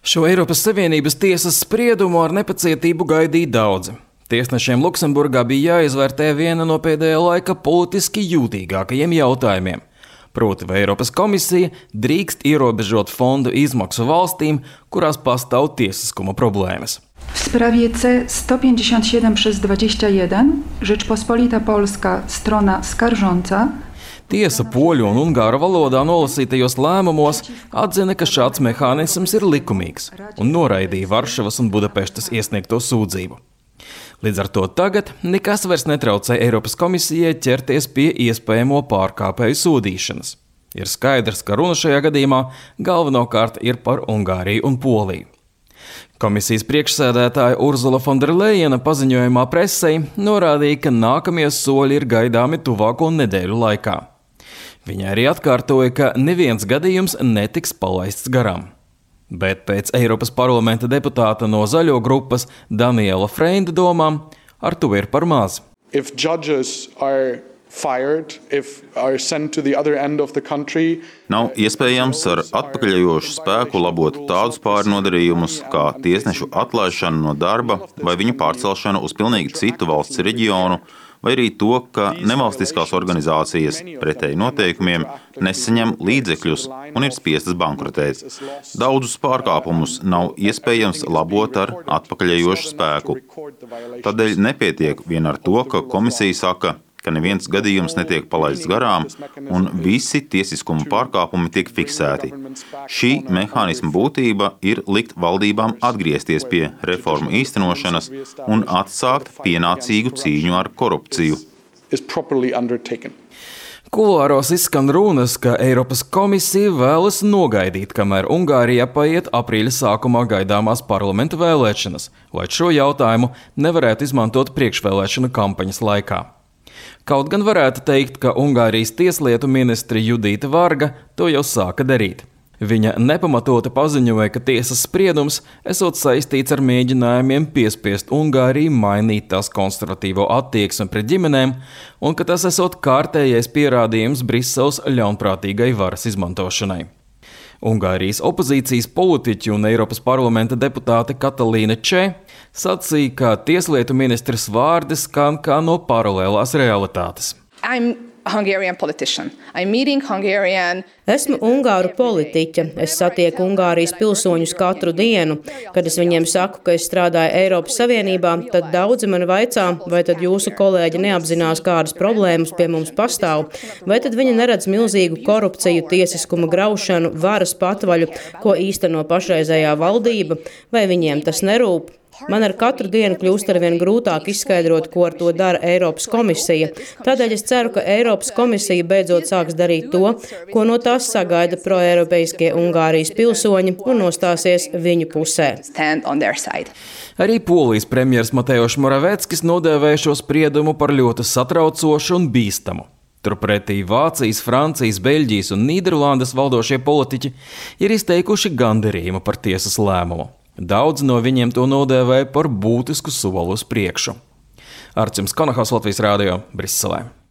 Šo Eiropas Savienības tiesas spriedumu ar nepacietību gaidīja daudzi. Tiesnešiem Luksemburgā bija jāizvērtē viena no pēdējā laika politiski jūtīgākajiem jautājumiem. Proti, vai Eiropas komisija drīkst ierobežot fondu izmaksu valstīm, kurās pastāv tiesiskuma problēmas. W sprawie C-157/21 Rzeczpospolita Polska, strona skarżąca, Tiesa poļu un ungāru valodā nolasītajos lēmumos atzina, ka šāds mehānisms ir likumīgs un noraidīja Varšavas un Budapeštas iesniegto sūdzību. Līdz ar to tagad nekas vairs netraucē Eiropas komisijai ķerties pie iespējamo pārkāpēju sodīšanas. Ir skaidrs, ka runa šajā gadījumā galvenokārt ir par Ungāriju un Poliju. Komisijas priekšsēdētāja Urzula von der Leyena paziņojumā presei norādīja, ka nākamie soļi ir gaidāmi tuvāko nedēļu laikā. Viņa arī atkārtoja, ka neviens gadījums netiks palaists garām. Bet pēc Eiropas parlamenta deputāta no Zaļo grupas Daniela Freinda domām ar to ir par maz. Nav iespējams ar atpakaļējošu spēku labot tādus pārnodarījumus kā tiesnešu atlaišanu no darba vai viņu pārcelšanu uz pilnīgi citu valsts reģionu, vai arī to, ka nevalstiskās organizācijas pretēji noteikumiem nesaņem līdzekļus un ir spiestas bankrotēt. Daudzus pārkāpumus nav iespējams labot ar atpakaļējošu spēku. Tādēļ nepietiek vien ar to, ka komisija saka, ka neviens gadījums netiek palaists garām un visi tiesiskuma pārkāpumi tiek fiksēti. Šī mehānisma būtība ir likt valdībām atgriezties pie reformu īstenošanas un atsākt pienācīgu cīņu ar korupciju. Kuluāros izskan runas, ka Eiropas komisija vēlas nogaidīt, kamēr Ungārijā paiet aprīļa sākumā gaidāmās parlamenta vēlēšanas, lai šo jautājumu nevarētu izmantot priekšvēlēšanu kampaņas laikā. Kaut gan varētu teikt, ka Ungārijas tieslietu ministre Judita Varga to jau sāka darīt. Viņa nepamatoti paziņoja, ka tiesas spriedums esot saistīts ar mēģinājumiem piespiest Ungāriju mainīt tās konservatīvo attieksmi pret ģimenēm un ka tas esot kārtējais pierādījums Briseles ļaunprātīgai varas izmantošanai. Ungārijas opozīcijas politiķi un Eiropas parlamenta deputāte Katalīna Če sacīja, ka tieslietu ministres vārdi skan kā no paralēlās realitātes. Esmu ungāru politiķe. Es satieku Ungārijas pilsoņus katru dienu. Kad es viņiem saku, ka es strādāju Eiropas Savienībā, tad daudzi man vaicā, vai tad jūsu kolēģi neapzinās, kādas problēmas pie mums pastāv, vai tad viņi neredz milzīgu korupciju, tiesiskuma graušanu, varas patvaļu, ko īsteno pašreizējā valdība, vai viņiem tas nerūp. Man ar katru dienu kļūst arvien grūtāk izskaidrot, ko ar to dara Eiropas komisija. Tādēļ es ceru, ka Eiropas komisija beidzot sāks darīt to, ko no tās sagaida proeiropeiskie Ungārijas pilsoņi un nostāsies viņu pusē. Arī Polijas premjers Mateusz Moraveckis nodēvēja šo spriedumu par ļoti satraucošu un bīstamu. Turpretī Vācijas, Francijas, Beļģijas un Nīderlandes valdošie politiķi ir izteikuši gandarījumu par tiesas lēmumu. Daudz no viņiem to nodēvēja par būtisku soli uz priekšu. Arčuns Konahaus, Latvijas Rādio, Briselē.